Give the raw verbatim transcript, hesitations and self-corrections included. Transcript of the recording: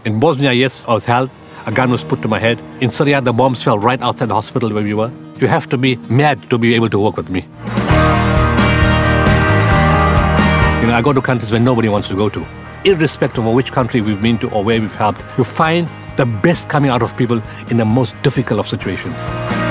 In Bosnia, yes, I was held. A gun was put to my head. In Syria, the bombs fell right outside the hospital where we were. You have to be mad to be able to work with me. You know, I go to countries where nobody wants to go to. Irrespective of which country we've been to or where we've helped, you find the best coming out of people in the most difficult of situations.